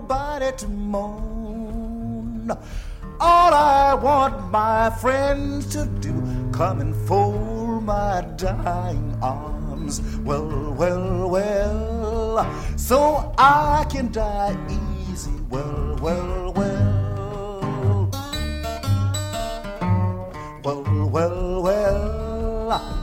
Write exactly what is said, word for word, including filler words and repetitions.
nobody to mourn. All I want my friends to do, come and fold my dying arms. Well, well, well, so I can die easy. Well, well, well. Well, well, well.